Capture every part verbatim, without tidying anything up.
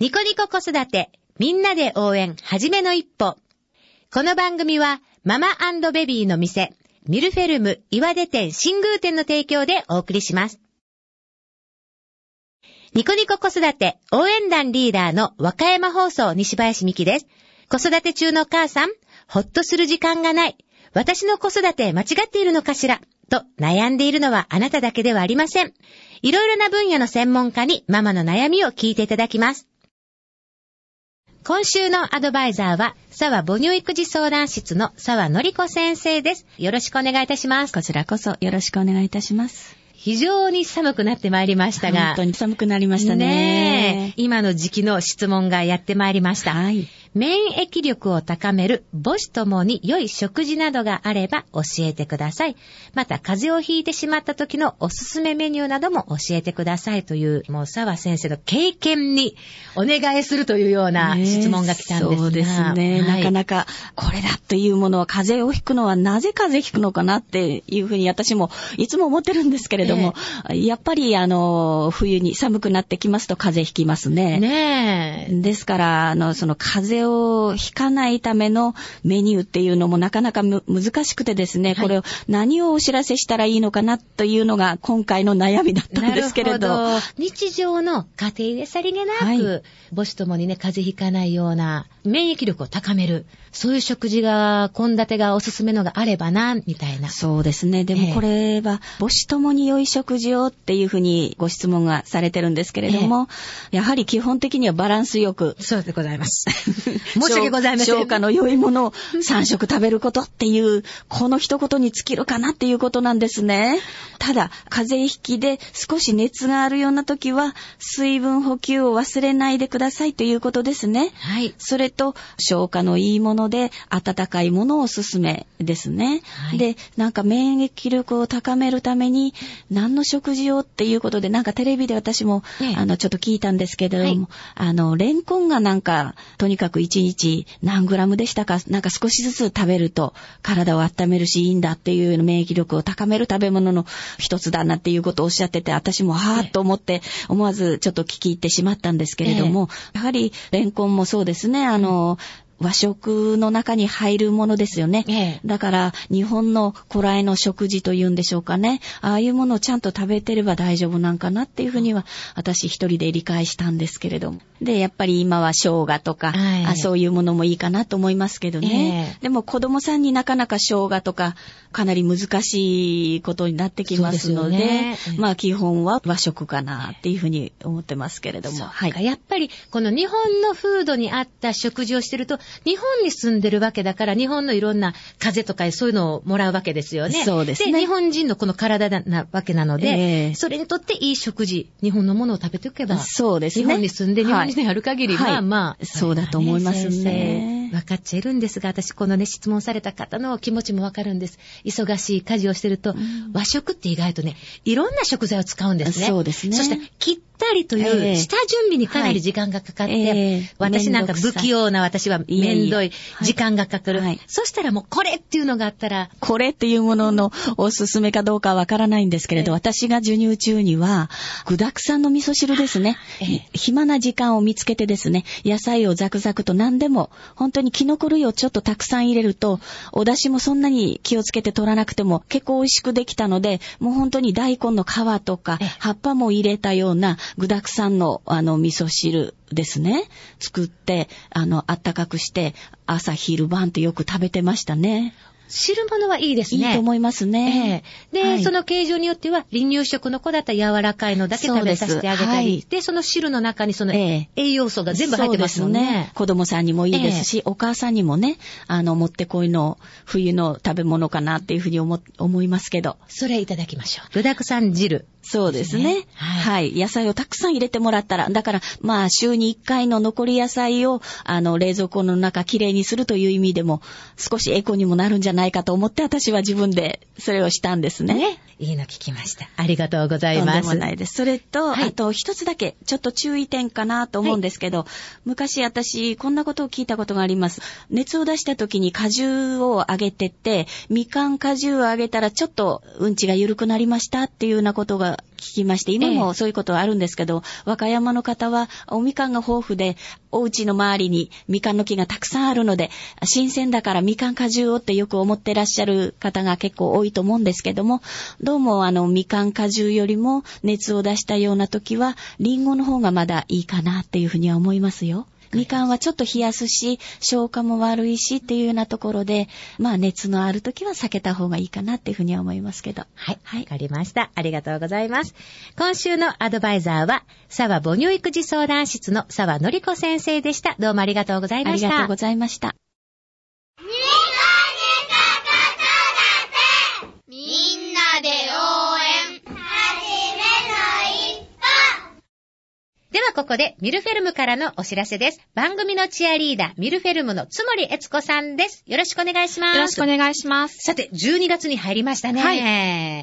ニコニコ子育てみんなで応援はじめの一歩。この番組はママ&ベビーの店ミルフェルム岩出店新宮店の提供でお送りします。ニコニコ子育て応援団リーダーの和歌山放送西林美希です。子育て中の母さん、ほっとする時間がない。私の子育て間違っているのかしらと悩んでいるのはあなただけではありません。いろいろな分野の専門家にママの悩みを聞いていただきます。今週のアドバイザーは沢母乳育児相談室の沢のり子先生です。よろしくお願いいたします。 こちらこそよろしくお願いいたします。 非常に寒くなってまいりましたが、 本当に寒くなりました ね, ね今の時期の質問がやってまいりました、はい、免疫力を高める母子ともに良い食事などがあれば教えてください。また風邪をひいてしまった時のおすすめメニューなども教えてくださいという、もう沢先生の経験にお願いするというような質問が来たんですが、 そうですね、はい、なかなかこれだというものは風邪をひくのはなぜ風邪ひくのかなっていうふうに私もいつも思ってるんですけれども、えー、やっぱりあの冬に寒くなってきますと風邪ひきますね。 ねえ。 ですからあのその風邪をひかないためのメニューっていうのもなかなかむ難しくてですね、はい、これを何をお知らせしたらいいのかなというのが今回の悩みだったんですけれど。 なるほど。日常の家庭でさりげなく、はい、母子ともにね風邪ひかないような免疫力を高めるそういう食事が献立がおすすめのがあればなみたいな。 そうですね。でもこれは母子ともに良い食事をっていうふうにご質問がされてるんですけれども、ええ、やはり基本的にはバランスよく。 そうでございます。申し訳ございません。 消化の良いものをさん食食べることっていうこの一言に尽きるかなっていうことなんですね。ただ風邪ひきで少し熱があるような時は水分補給を忘れないでくださいということですね。 はい。 それと消化のいいもので温かいものをおすすめですね。はい、でなんか免疫力を高めるために何の食事をっていうことでなんかテレビで私も、ね、あのちょっと聞いたんですけれども、はい、あのレンコンがなんかとにかくいちにち何グラムでしたか、なんか少しずつ食べると体を温めるしいいんだっていう免疫力を高める食べ物の一つだなっていうことをおっしゃってて、私もはぁと思って思わずちょっと聞き入ってしまったんですけれども、ええ、やはりレンコンもそうですね、あの、うん和食の中に入るものですよね、ええ、だから日本の古来の食事というんでしょうかね、ああいうものをちゃんと食べてれば大丈夫なんかなっていうふうには私一人で理解したんですけれども、でやっぱり今は生姜とか、はい、あそういうものもいいかなと思いますけどね、ええ、でも子供さんになかなか生姜とかかなり難しいことになってきますの で, で、ねええ、まあ基本は和食かなっていうふうに思ってますけれども、 はい、やっぱりこの日本の風土に合った食事をしてると日本に住んでるわけだから日本のいろんな風邪とかそういうのをもらうわけですよね。 そうですね。 で日本人のこの体なわけなので、えー、それにとっていい食事日本のものを食べておけばそうですね。 日本に住んで日本人である限り、はい、まあまあそうだと思いますね。 分かっちゃいるんですが、私このね質問された方の気持ちも分かるんです。忙しい家事をしてると、うん、和食って意外とねいろんな食材を使うんですね。 そうですね。 そして切ったりという下準備にかなり時間がかかって、えーはい、私なんか不器用な私は面倒い時間がかかる、はい、そしたらもうこれっていうのがあったらこれっていうもののおすすめかどうかわからないんですけれど、えー、私が授乳中には具沢山の味噌汁ですね、えー、暇な時間を見つけてですね野菜をザクザクと何でも本当にキノコ類をちょっとたくさん入れるとお出汁もそんなに気をつけて取らなくても結構美味しくできたので、もう本当に大根の皮とか葉っぱも入れたような具沢山のあの味噌汁ですね作ってあのあったかくして朝昼晩とよく食べてましたね。 汁物はいいですね。 いいと思いますね。 えー、で、はい、その形状によっては離乳食の子だったら柔らかいのだけ食べさせてあげたり、はい、でその汁の中にその栄養素が全部入ってますもんね。そうですね。 子供さんにもいいですし、えー、お母さんにもねあのもってこいの冬の食べ物かなっていうふうに 思, 思いますけど、 それいただきましょう。具沢山汁。 そうですね、ね、はい、はい。野菜をたくさん入れてもらったら、だからまあ週にいっかいの残り野菜をあの冷蔵庫の中きれいにするという意味でも少しエコにもなるんじゃないかと思って私は自分でそれをしたんですね。ね、 いいの聞きました。ありがとうございます。 とんでもないです。それと、はい、あと一つだけちょっと注意点かなと思うんですけど、はい、昔私こんなことを聞いたことがあります。熱を出した時に果汁をあげてってみかん果汁をあげたらちょっとうんちが緩くなりましたっていうようなことが聞きまして、今もそういうことはあるんですけど、ええ、和歌山の方はおみかんが豊富で、お家の周りにみかんの木がたくさんあるので、新鮮だからみかん果汁をってよく思ってらっしゃる方が結構多いと思うんですけども、どうもあのみかん果汁よりも熱を出したような時は、リンゴの方がまだいいかなっていうふうには思いますよ。みかんはちょっと冷やすし、消化も悪いしっていうようなところで、まあ熱のあるときは避けた方がいいかなっていうふうには思いますけど。 はい。はい。わかりました。ありがとうございます。今週のアドバイザーは、沢母乳育児相談室の沢のり子先生でした。どうもありがとうございました。 ありがとうございました。 みんなで応援ではここでミルフェルムからのお知らせです。番組のチアリーダー、ミルフェルムの津森悦子さんです。よろしくお願いします。 よろしくお願いします。 さて、じゅうにがつに入りましたね。 はい。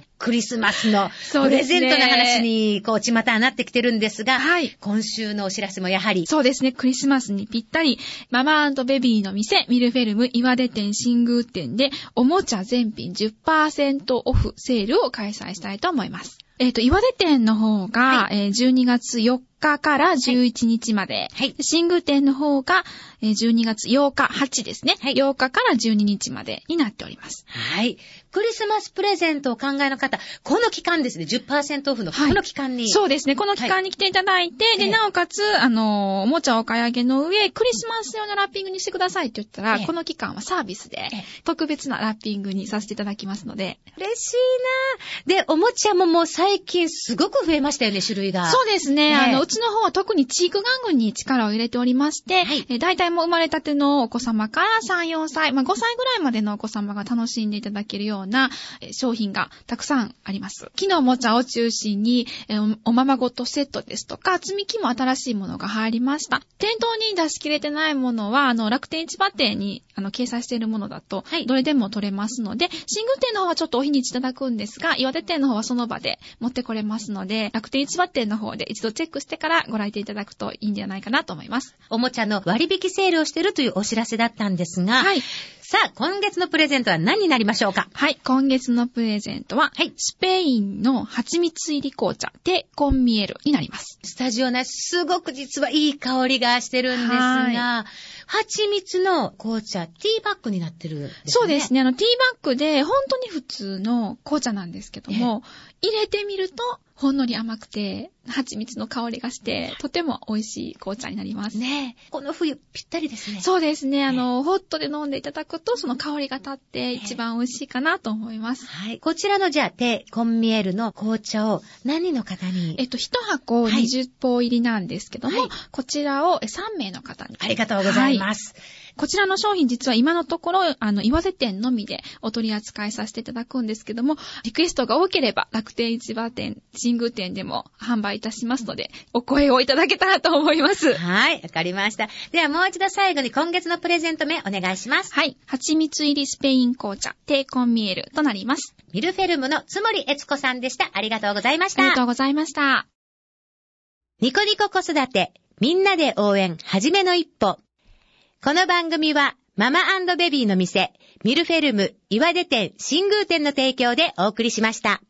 クリスマスのプレゼントの話に、こう、ちまたなってきてるんですが、はい。今週のお知らせもやはり。 そうですね、クリスマスにぴったり、ママ&ベビーの店、ミルフェルム岩出店新宮店で、おもちゃ全品 じゅっパーセント オフセールを開催したいと思います。えっと、岩出店の方が、はい、えー、じゅうにがつよっかからじゅういちにちまで。はい。新宮店の方が、えー、じゅうにがつようか、はちですね。はい。ようかからじゅうににちまでになっております。 はい。クリスマスプレゼントを考えの方、この期間ですね、じゅっパーセント オフのこの期間に、はい。 そうですね、この期間に来ていただいて、はい、で、なおかつ、あの、おもちゃをお買い上げの上、クリスマス用のラッピングにしてくださいって言ったら、この期間はサービスで、特別なラッピングにさせていただきますので。 嬉しいなぁ。で、おもちゃももう最近すごく増えましたよね、種類が。 そうですね、あの、うちの方は特にチーク玩具に力を入れておりまして、はい、え大体もう生まれたてのお子様からさん、よんさい、まあごさいぐらいまでのお子様が楽しんでいただけるような商品がたくさんあります。木のおもちゃを中心に、えおままごとセットですとか、積み木も新しいものが入りました。店頭に出し切れてないものは、あの、楽天市場店にあの掲載しているものだと、はい、どれでも取れますので、新宮店の方はちょっとお日にちいただくんですが、岩手店の方はその場で持ってこれますので、楽天市場店の方で一度チェックしてからご来店いただくといいんじゃないかなと思います。 おもちゃの割引セールをしているというお知らせだったんですが、はい。さあ、今月のプレゼントは何になりましょうか？ はい、今月のプレゼントは、はい、スペインの蜂蜜入り紅茶、テコンミエルになります。 スタジオね、すごく実はいい香りがしてるんですが、蜂蜜の紅茶、ティーバッグになってるんですね。 そうですね、あの、ティーバッグで、本当に普通の紅茶なんですけども、入れてみると、ほんのり甘くて、蜂蜜の香りがして、とても美味しい紅茶になります。 ねえ。この冬ぴったりですね。 そうですね。あの、ホットで飲んでいただくと、その香りが立って一番美味しいかなと思います。 はい。こちらのじゃあ、テコンミエルの紅茶を何人の方に？ えっと、一箱にじゅっぽう入りなんですけども、はい、こちらをさんめいの方に。 ありがとうございます。はい、 こちらの商品実は今のところ、あの、岩手店のみでお取り扱いさせていただくんですけども、リクエストが多ければ楽天市場店、新宮店でも販売いたしますので、お声をいただけたらと思います。 はい、わかりました。ではもう一度最後に今月のプレゼント名お願いします。 はい、蜂蜜入りスペイン紅茶、テコンミエルとなります。 ミルフェルムの津森悦子さんでした。ありがとうございました。 ありがとうございました。 ニコニコ子育て、みんなで応援、はじめの一歩。この番組はママ&ベビーの店、ミルフェルム岩出店新宮店の提供でお送りしました。